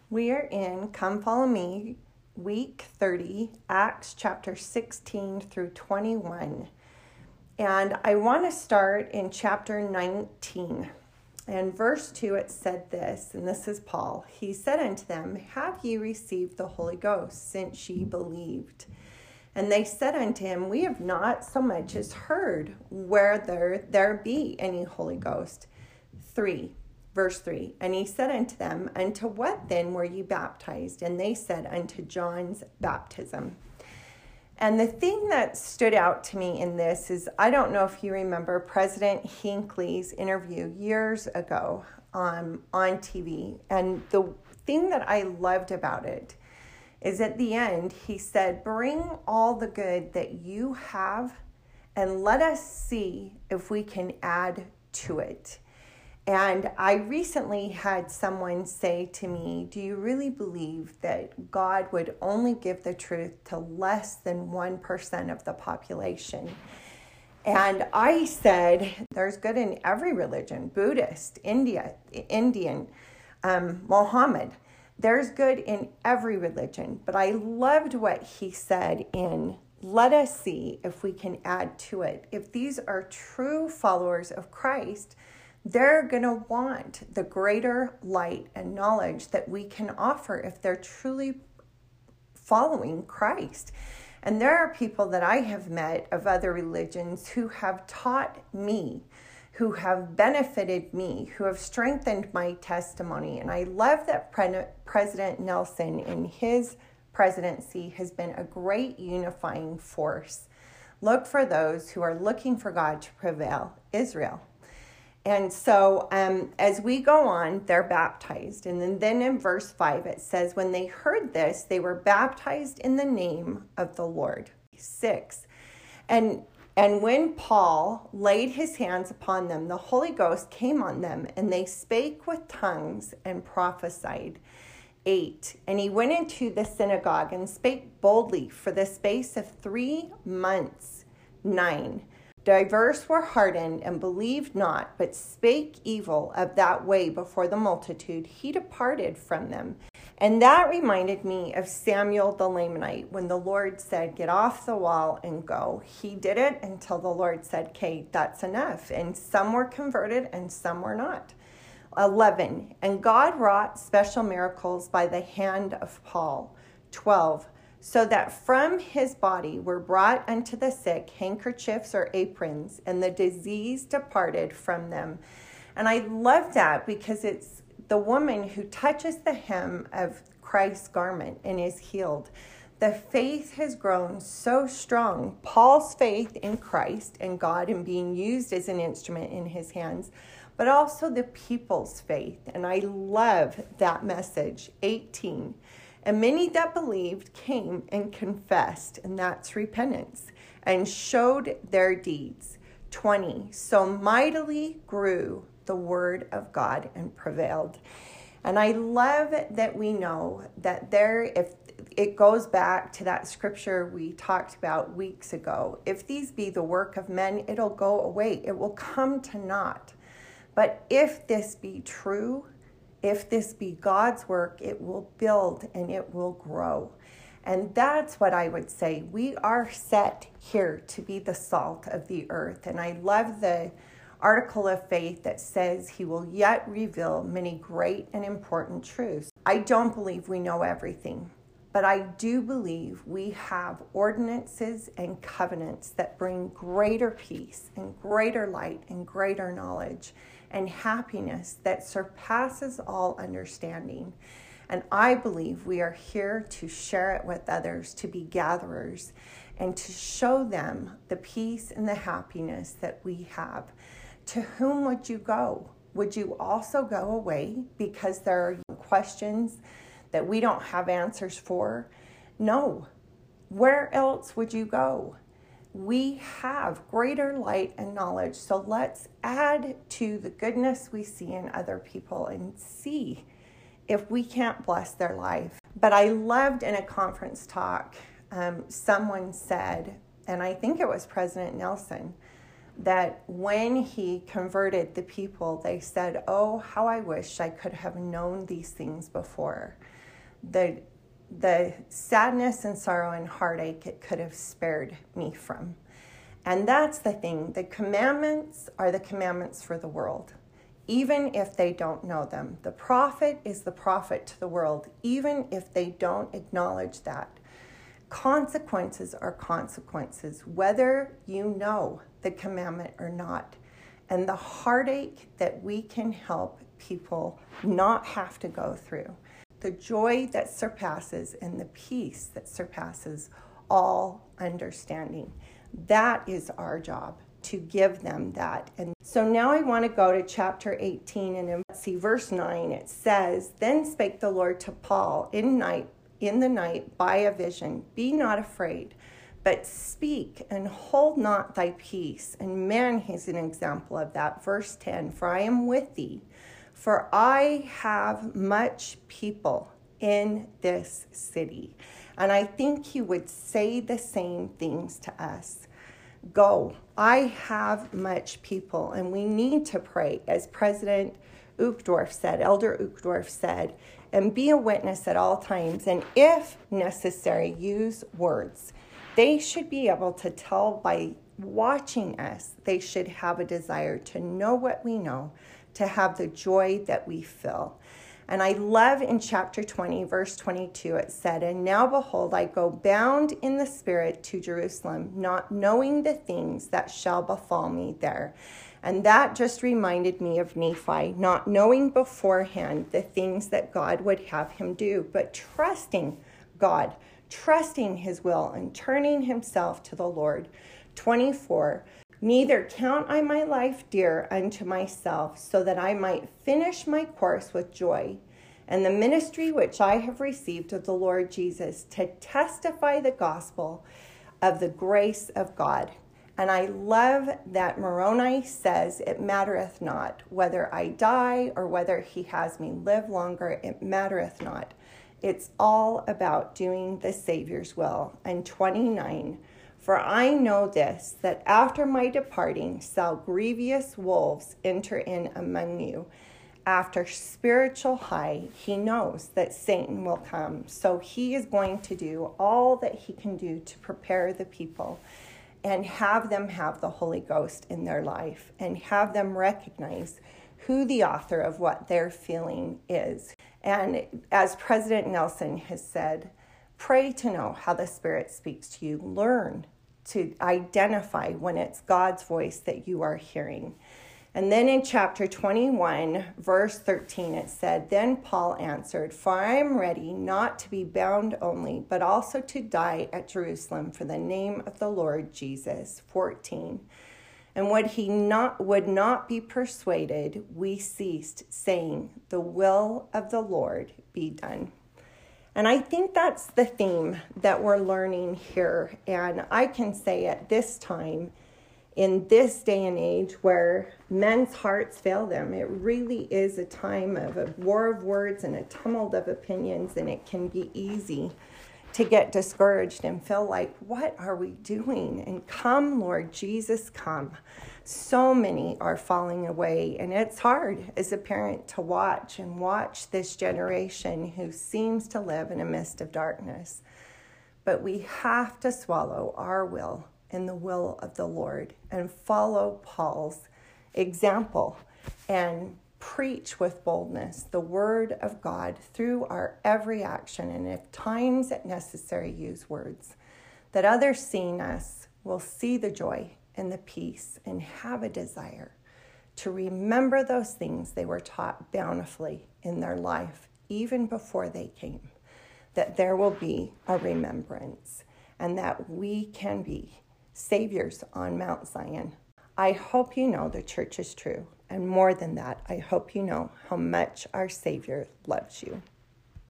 We are in Come Follow Me, week 30, Acts chapter 16 through 21. And I want to start in chapter 19. And verse 2, it said this, and this is Paul. He said unto them, Have ye received the Holy Ghost, since ye believed? And they said unto him, We have not so much as heard whether there be any Holy Ghost. Verse 3, and he said unto them, Unto what then were ye baptized? And they said, Unto John's baptism. And the thing that stood out to me in this is, I don't know if you remember President Hinckley's interview years ago on TV. And the thing that I loved about it is at the end, he said, Bring all the good that you have and let us see if we can add to it. And I recently had someone say to me, do you really believe that God would only give the truth to less than 1% of the population? And I said, there's good in every religion, Buddhist, Indian, Mohammed. There's good in every religion. But I loved what he said in, let us see if we can add to it. If these are true followers of Christ, they're going to want the greater light and knowledge that we can offer if they're truly following Christ. And there are people that I have met of other religions who have taught me, who have benefited me, who have strengthened my testimony. And I love that President Nelson in his presidency has been a great unifying force. Look for those who are looking for God to prevail, Israel. And so as we go on, they're baptized. And then in verse 5, it says, when they heard this, they were baptized in the name of the Lord. 6. And when Paul laid his hands upon them, the Holy Ghost came on them, and they spake with tongues and prophesied. 8. And he went into the synagogue and spake boldly for the space of 3 months. 9. Divers were hardened and believed not, but spake evil of that way before the multitude. He departed from them. And that reminded me of Samuel the Lamanite when the Lord said, get off the wall and go. He did it until the Lord said, okay, that's enough. And some were converted and some were not. 11. And God wrought special miracles by the hand of Paul. 12. So that from his body were brought unto the sick handkerchiefs or aprons, and the disease departed from them. And I love that because it's the woman who touches the hem of Christ's garment and is healed. The faith has grown so strong. Paul's faith in Christ and God and being used as an instrument in his hands, but also the people's faith. And I love that message. 18. And many that believed came and confessed, and that's repentance, and showed their deeds. 20. So mightily grew the word of God and prevailed. And I love that we know that if it goes back to that scripture we talked about weeks ago, if these be the work of men, it'll go away. It will come to naught. But if this be true, if this be God's work, it will build and it will grow. And that's what I would say. We are set here to be the salt of the earth. And I love the article of faith that says he will yet reveal many great and important truths. I don't believe we know everything, but I do believe we have ordinances and covenants that bring greater peace and greater light and greater knowledge and happiness that surpasses all understanding. And I believe we are here to share it with others, to be gatherers, and to show them the peace and the happiness that we have. To whom would you go? Would you also go away because there are questions that we don't have answers for? No. Where else would you go? We have greater light and knowledge, so let's add to the goodness we see in other people and see if we can't bless their life. But I loved in a conference talk, someone said, and I think it was President Nelson, that when he converted the people, they said, "Oh, how I wish I could have known these things before." The sadness and sorrow and heartache it could have spared me from. And that's the thing. The commandments are the commandments for the world, even if they don't know them. The prophet is the prophet to the world, even if they don't acknowledge that. Consequences are consequences, whether you know the commandment or not. And the heartache that we can help people not have to go through, the joy that surpasses and the peace that surpasses all understanding. That is our job, to give them that. And so now I want to go to chapter 18 and see verse 9. It says, "Then spake the Lord to Paul in the night by a vision, Be not afraid, but speak and hold not thy peace." And man, he's an example of that. Verse 10, "For I am with thee, for I have much people in this city." And I think he would say the same things to us. Go, I have much people, and we need to pray, as President Uchtdorf said, Elder Uchtdorf said, and be a witness at all times, and if necessary, use words. They should be able to tell by watching us. They should have a desire to know what we know, to have the joy that we feel. And I love in chapter 20, verse 22, it said, "And now behold, I go bound in the Spirit to Jerusalem, not knowing the things that shall befall me there." And that just reminded me of Nephi, not knowing beforehand the things that God would have him do, but trusting God, trusting his will, and turning himself to the Lord. 24, "Neither count I my life dear unto myself, so that I might finish my course with joy, and the ministry which I have received of the Lord Jesus, to testify the gospel of the grace of God." And I love that Moroni says, "It mattereth not whether I die or whether he has me live longer, it mattereth not." It's all about doing the Savior's will. And 29, "For I know this, that after my departing shall grievous wolves enter in among you. After spiritual high, he knows that Satan will come." So he is going to do all that he can do to prepare the people and have them have the Holy Ghost in their life and have them recognize who the author of what they're feeling is. And as President Nelson has said, pray to know how the Spirit speaks to you. Learn to identify when it's God's voice that you are hearing. And then in chapter 21, verse 13, it said, "Then Paul answered, For I am ready not to be bound only, but also to die at Jerusalem for the name of the Lord Jesus." 14, "And would not be persuaded, we ceased, saying, The will of the Lord be done." And I think that's the theme that we're learning here. And I can say at this time, in this day and age where men's hearts fail them, it really is a time of a war of words and a tumult of opinions, and it can be easy to get discouraged and feel like, what are we doing? And come, Lord Jesus, come. So many are falling away, and it's hard as a parent to watch this generation who seems to live in a mist of darkness. But we have to swallow our will in the will of the Lord and follow Paul's example and preach with boldness the word of God through our every action, and if times it necessary, use words, that others seeing us will see the joy and the peace and have a desire to remember those things they were taught bountifully in their life even before they came, that there will be a remembrance and that we can be saviors on Mount Zion. I hope you know the church is true. And more than that, I hope you know how much our Savior loves you.